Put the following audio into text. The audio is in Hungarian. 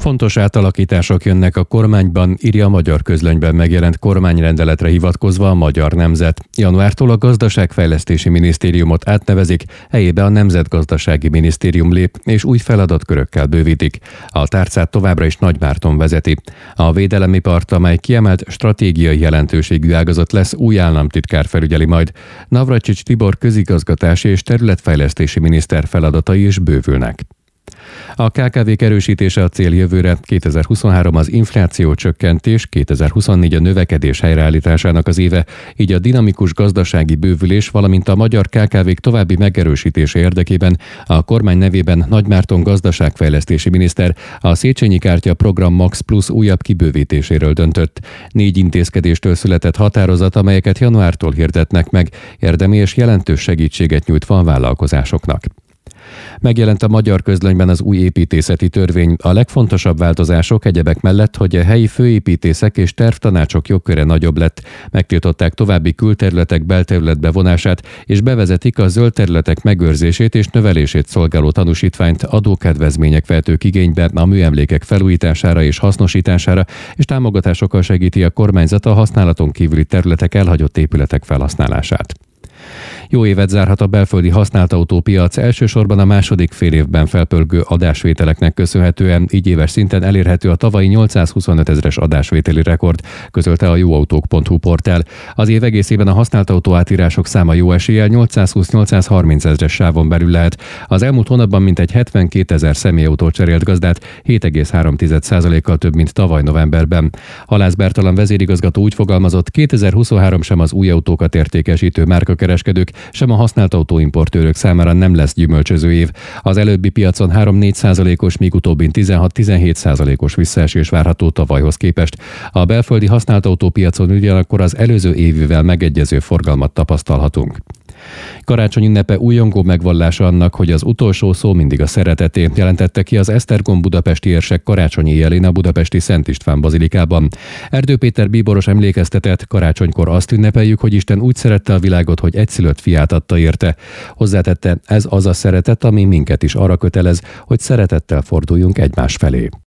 Fontos átalakítások jönnek a kormányban, írja a Magyar Közlönyben megjelent kormányrendeletre hivatkozva a Magyar Nemzet. Januártól a Gazdaságfejlesztési Minisztériumot átnevezik, helyébe a Nemzetgazdasági Minisztérium lép, és új feladatkörökkel bővítik. A tárcát továbbra is Nagy Márton vezeti. A védelemipart, amely kiemelt stratégiai jelentőségű ágazat lesz, új államtitkár felügyeli majd. Navracsics Tibor közigazgatási és területfejlesztési miniszter feladatai is bővülnek. A KKV-k erősítése a cél jövőre, 2023 az infláció csökkentés, 2024 a növekedés helyreállításának az éve, így a dinamikus gazdasági bővülés, valamint a magyar KKV-k további megerősítése érdekében a kormány nevében Nagy Márton gazdaságfejlesztési miniszter a Széchenyi Kártya program Max Plus újabb kibővítéséről döntött. 4 intézkedéstől született határozat, amelyeket januártól hirdetnek meg, érdemi és jelentős segítséget nyújtva a vállalkozásoknak. Megjelent a Magyar Közlönyben az új építészeti törvény. A legfontosabb változások egyebek mellett, hogy a helyi főépítészek és tervtanácsok jogköre nagyobb lett, megtiltották további külterületek belterület bevonását, és bevezetik a zöld területek megőrzését és növelését szolgáló tanúsítványt adókedvezmények vehetők igénybe a műemlékek felújítására és hasznosítására, és támogatásokkal segíti a kormányzat a használaton kívüli területek elhagyott épületek felhasználását. Jó évet zárhat a belföldi használt autópiac, elsősorban a második félévben felpörgő adásvételeknek köszönhetően, így éves szinten elérhető a tavalyi 825 000-es adásvételi rekord, közölte a jóautók.hu portál. Az év egészében a használt autó átírások száma jó eséllyel 820-830 000-es sávon belül lehet. Az elmúlt hónapban mintegy 72 000 személyautót cserélt gazdát, 7,3%-kal több, mint tavaly novemberben. Halász Bertalan vezérigazgató úgy fogalmazott, 2023 sem az új autókat értékesítő márkakereskedők, sem a használt autóimportőrök számára nem lesz gyümölcsöző év. Az előbbi piacon 3-4%-os, míg utóbbin 16-17%-os visszaesés várható tavalyhoz képest. A belföldi használt autópiacon ugyanakkor az előző évivel megegyező forgalmat tapasztalhatunk. Karácsony ünnepe újongó megvallása annak, hogy az utolsó szó mindig a szereteté, jelentette ki az Esztergom budapesti érsek karácsonyi éjjelén a budapesti Szent István bazilikában. Erdő Péter bíboros emlékeztetett, karácsonykor azt ünnepeljük, hogy Isten úgy szerette a világot, hogy egyszülött fiát adta érte. Hozzátette, ez az a szeretet, ami minket is arra kötelez, hogy szeretettel forduljunk egymás felé.